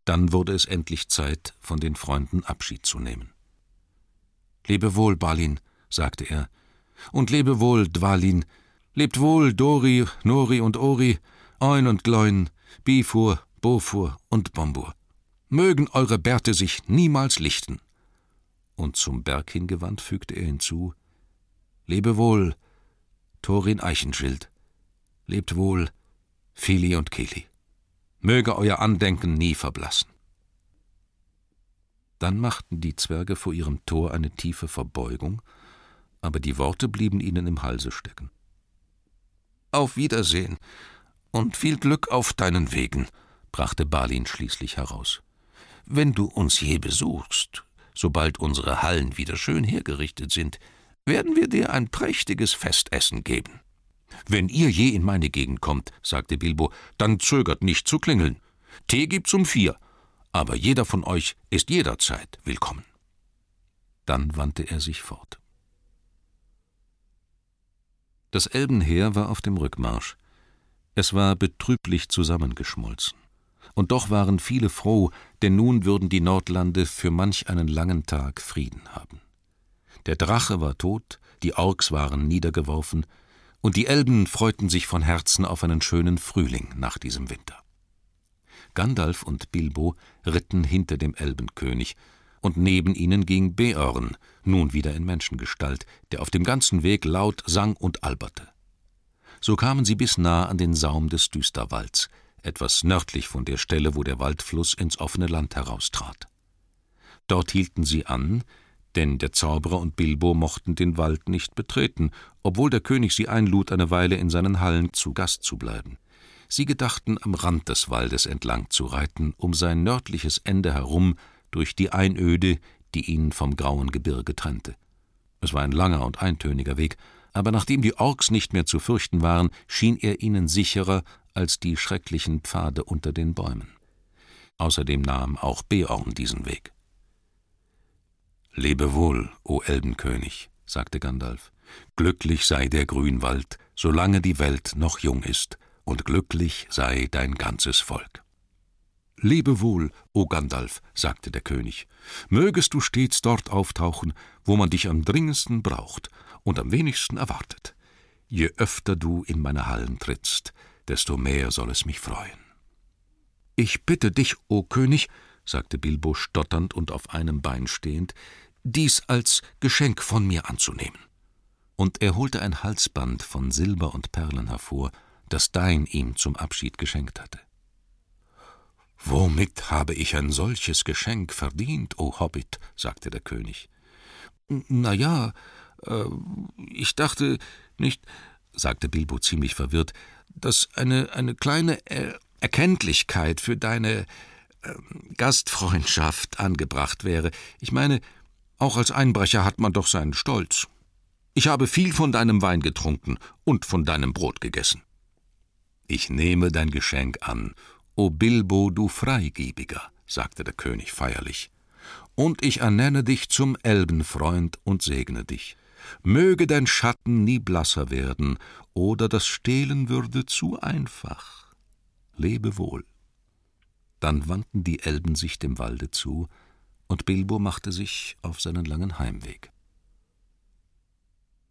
Dann wurde es endlich Zeit, von den Freunden Abschied zu nehmen. »Lebe wohl, Balin«, sagte er, »und lebe wohl, Dvalin. Lebt wohl, Dori, Nori und Ori, Oin und Gloin, Bifur, Bofur und Bombur. Mögen eure Bärte sich niemals lichten.« Und zum Berg hingewandt fügte er hinzu, »Lebe wohl, Thorin Eichenschild. Lebt wohl, Fili und Kili. Möge euer Andenken nie verblassen.« Dann machten die Zwerge vor ihrem Tor eine tiefe Verbeugung, aber die Worte blieben ihnen im Halse stecken. »Auf Wiedersehen und viel Glück auf deinen Wegen«, brachte Balin schließlich heraus. »Wenn du uns je besuchst, sobald unsere Hallen wieder schön hergerichtet sind, werden wir dir ein prächtiges Festessen geben.« »Wenn ihr je in meine Gegend kommt«, sagte Bilbo, »dann zögert nicht zu klingeln. Tee gibt's um 4, aber jeder von euch ist jederzeit willkommen.« Dann wandte er sich fort. Das Elbenheer war auf dem Rückmarsch. Es war betrüblich zusammengeschmolzen. Und doch waren viele froh, denn nun würden die Nordlande für manch einen langen Tag Frieden haben. Der Drache war tot, die Orks waren niedergeworfen, und die Elben freuten sich von Herzen auf einen schönen Frühling nach diesem Winter. Gandalf und Bilbo ritten hinter dem Elbenkönig, und neben ihnen ging Beorn, nun wieder in Menschengestalt, der auf dem ganzen Weg laut sang und alberte. So kamen sie bis nah an den Saum des Düsterwalds, etwas nördlich von der Stelle, wo der Waldfluss ins offene Land heraustrat. Dort hielten sie an, denn der Zauberer und Bilbo mochten den Wald nicht betreten, obwohl der König sie einlud, eine Weile in seinen Hallen zu Gast zu bleiben. Sie gedachten, am Rand des Waldes entlang zu reiten, um sein nördliches Ende herum, durch die Einöde, die ihn vom grauen Gebirge trennte. Es war ein langer und eintöniger Weg, aber nachdem die Orks nicht mehr zu fürchten waren, schien er ihnen sicherer als die schrecklichen Pfade unter den Bäumen. Außerdem nahm auch Beorn diesen Weg. »Lebe wohl, o Elbenkönig«, sagte Gandalf. »Glücklich sei der Grünwald, solange die Welt noch jung ist, und glücklich sei dein ganzes Volk.« »Lebe wohl, o Gandalf«, sagte der König. »Mögest du stets dort auftauchen, wo man dich am dringendsten braucht und am wenigsten erwartet. Je öfter du in meine Hallen trittst, desto mehr soll es mich freuen.« »Ich bitte dich, o König«, sagte Bilbo stotternd und auf einem Bein stehend, »dies als Geschenk von mir anzunehmen.« Und er holte ein Halsband von Silber und Perlen hervor, das Dain ihm zum Abschied geschenkt hatte. »Womit habe ich ein solches Geschenk verdient, o Hobbit?« sagte der König. »Na ja, ich dachte nicht«, sagte Bilbo ziemlich verwirrt, »dass eine kleine Erkenntlichkeit für deine Gastfreundschaft angebracht wäre. Ich meine, auch als Einbrecher hat man doch seinen Stolz. Ich habe viel von deinem Wein getrunken und von deinem Brot gegessen.« »Ich nehme dein Geschenk an, o Bilbo, du Freigebiger«, sagte der König feierlich, »und ich ernenne dich zum Elbenfreund und segne dich. Möge dein Schatten nie blasser werden, oder das Stehlen würde zu einfach. Lebe wohl.« Dann wandten die Elben sich dem Walde zu, und Bilbo machte sich auf seinen langen Heimweg.